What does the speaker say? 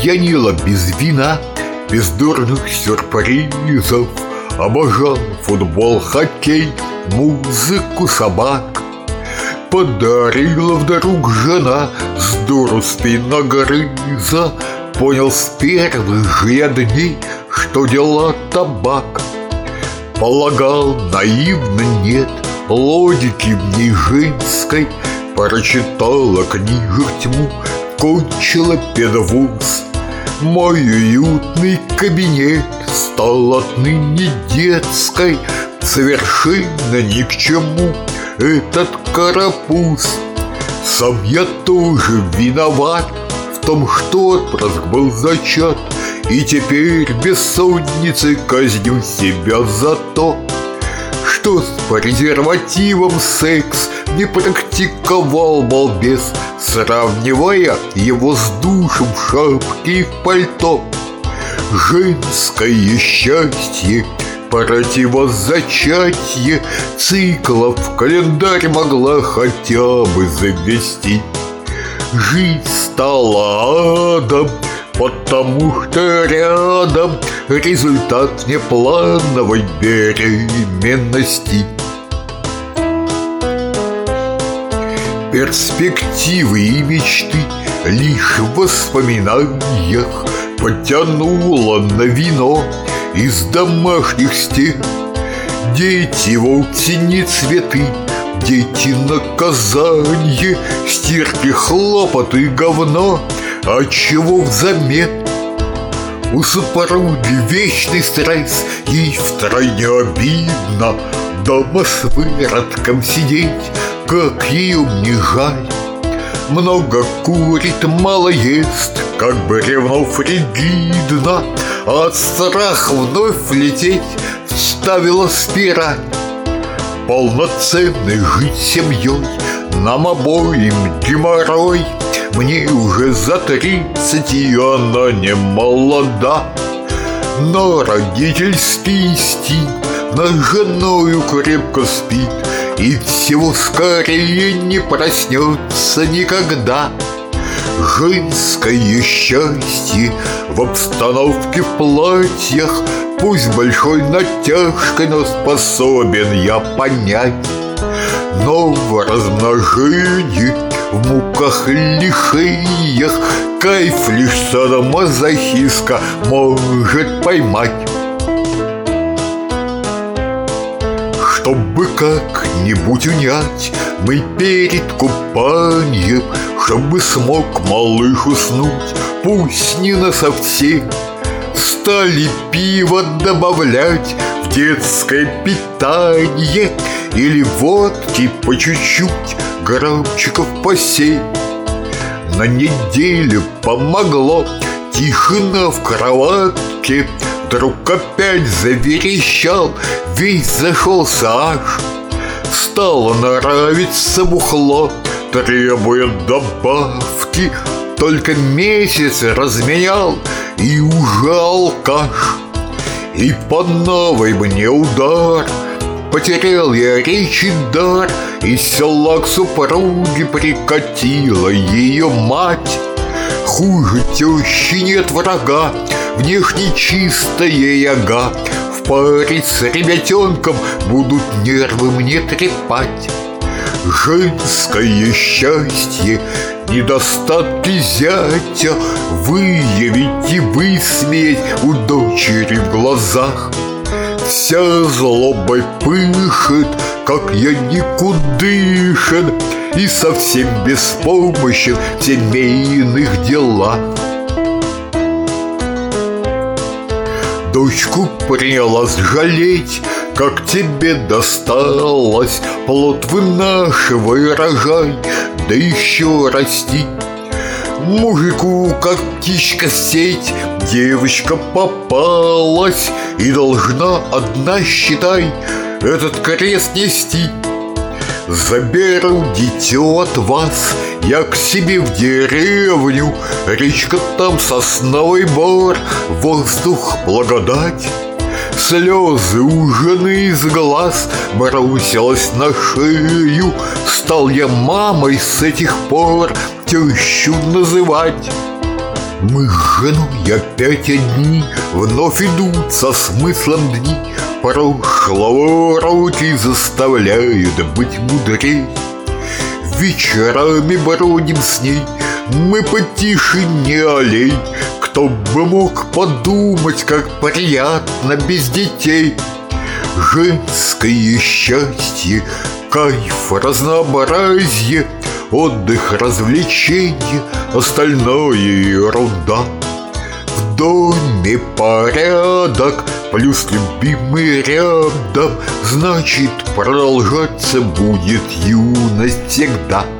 пьянила без вина, без дурных сюрпризов. Обожал футбол, хоккей, музыку, собак. Подарила вдруг жена с дуру спиногрыза. Понял с первых же я дней, что дела табак. Полагал, наивно нет логики в ней женской. Прочитала книжек тьму, кончила педвуз. Мой уютный кабинет стал отныне детской. Совершенно ни к чему этот карапуз. Сам я тоже виноват в том, что отпрыск был зачат, и теперь бессонницей казню себя за то, что с презервативом секс не практиковал балбес, сравнивая его с душем в шапке и в пальто. Женское счастье, противозачатье циклов в календарь могла хотя бы завести. Жизнь стала адом, потому что рядом результат внеплановой беременности. Перспективы и мечты лишь в воспоминаниях потянуло на вино из домашних стен. Дети вовсе цветы, дети наказание, стирки, хлопоты, говно. А чего взамен? У супруги вечный стресс, ей втройне обидно дома с выродком сидеть, как ее мне жаль. Много курит, мало ест, как бы ревно фригидно, а от страха вновь лететь вставила спираль. Полноценной жить семьей нам обоим геморрой. Мне уже за 30, и она не молода. Но родительский инстинкт над женою крепко спит и всего скорее не проснется никогда. Женское счастье в обстановке в платьях, пусть большой натяжкой, но способен я понять. Но в размножении, в муках лишениях кайф лишь садомазохистка может поймать. Чтобы как-нибудь унять мы перед купанием, чтобы смог малыш уснуть, пусть не насовсем, стали пиво добавлять в детское питание или водки по чуть-чуть, граммчиков по 7. На неделю помогло, тишина в кроватке. Вдруг опять заверещал, весь зашелся аж. Стало нравиться бухло, требуя добавки. Только месяц разменял, и уже алкаш. И по новой мне удар. Потерял я речь и дар, из села к супруге прикатила ее мать. Хуже тещи нет врага, внешне чистая яга. В паре с ребятенком будут нервы мне трепать. Женское счастье, недостатки зятя выявить и высмеять у дочери в глазах. Вся злобой пышет, как я никудышен, и совсем беспомощен в семейных делах. Дочку принялась жалеть, как тебе досталось, плод вынашивай, рожай, да еще расти. Мужику, как птичка в сеть, девочка попалась и должна одна, считай, этот крест нести. Заберу дитё от вас я к себе в деревню, речка там сосновый бор, воздух благодать. Слезы у жены из глаз бросилась на шею, стал я мамой с этих пор тещу называть. Мы с женой опять одни, вновь идут со смыслом дни. Прошлого уроки заставляют быть мудрей. Вечерами бродим с ней мы по тишине аллей. Кто бы мог подумать, как приятно без детей. Женское счастье, кайф, разнообразие, отдых, развлечение, остальное ерунда. В доме порядок, плюс любимый рядом, значит, продолжаться будет юность всегда.